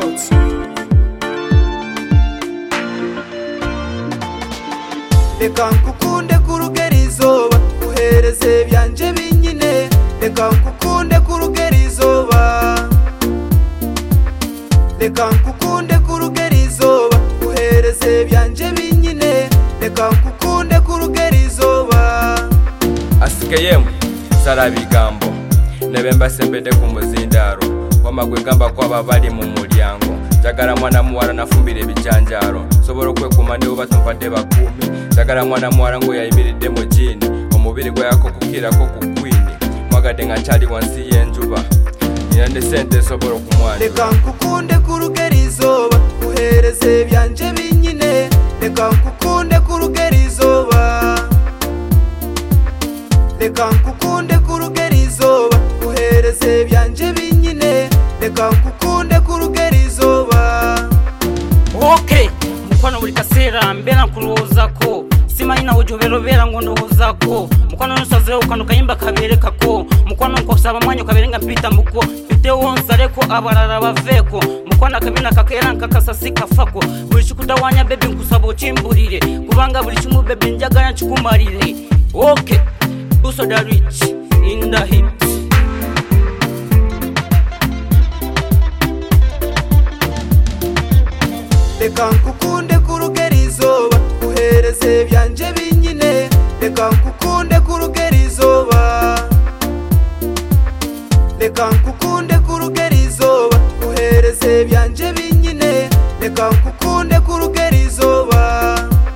Records. Reka nkukunde kurugera izuba uhereze byanje binyine reka nkukunde kurugera izuba reka nkukunde kurugera izuba uhereze byanje binyine reka nkukunde kurugera izuba asikeyemu sarabigambo nebemba sembede ku muzindaro wamagwe gamba kwaba bali mu mulyango jagara mwana muwala nafumbire bijanjaro sobolo kwe kumande ubatumpadde bakumi jagara mwana muwala ngo yayimiridde mu jini omubiri gwe yako kukirako ku kwini mwagadde nga kyali wansi y'enjuba nirande sente sobolo kumwana reka nkukunde kurugera izuba uhereze byanje binyine reka nkukunde kurugera izuba reka nkukunde kurugera izuba uhereze byanje binyine reka nkukunde kurugera izuba. Okay mukwano buli kaseera mbera nkulowozako simanyi nawe gyoberobera ngo ndowozako mukwano nosazeho ukanukayimba kaberekako mukwano nkosaba mwanya ukaberenga mpita muko mfitewo nsaleko abalala baveeko mukwano akabina kakeera nkakasasi kafako buli kikutawanya bebi nkusaba okimbulire kubanga buli kimu bebi njagala nkikumalire. Okay Buso the rich in the hit. Reka nkukunde kurugera izuba uhereze byanje binyine reka nkukunde kurugera izuba reka nkukunde kurugera izuba uhereze byanje binyine reka nkukunde kurugera izuba.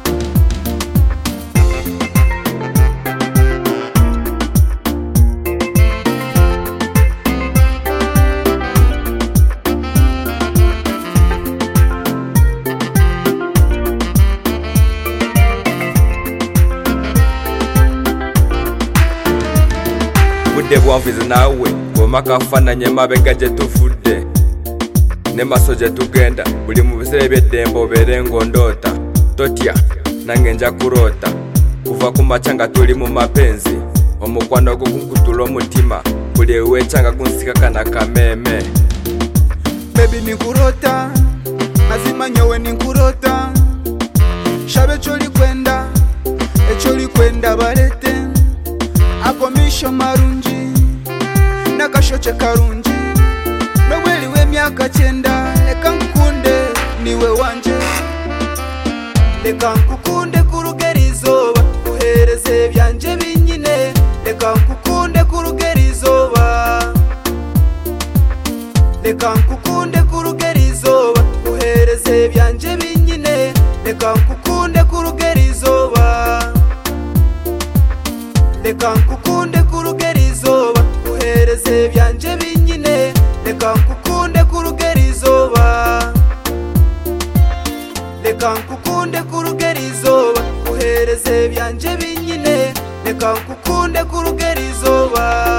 budde bwanvize naawe ngoma kafananye mabega gye tuvudde ne maso gye tugenda buli mu biseera by'eddembe obeere ng'ondoota totya nange nja kuroota kuva ku makya nga tuli mu mapenzi omukwano gwo gunkutula omutima buli eweekya nga gunsikaka na kameeme. Baby ninkurota mazima nyowe ninkurota shabe echoli kwenda barete akomisho marungi nakashoche karungi nobweli w'emyaka 9 leka nkukunde niwe wanje leka nkukunde kurugera izuba uhereze byanje binyine leka nkukunde kurugera izuba leka nkukunde kurugera izuba uhereze byanje binyine leka nkukunde kurugera izuba reka nkukunde kurugera izuba uhereze byanje binyine reka nkukunde kurugera izuba reka nkukunde kurugera izuba uhereze byanje binyine reka nkukunde kurugera izuba.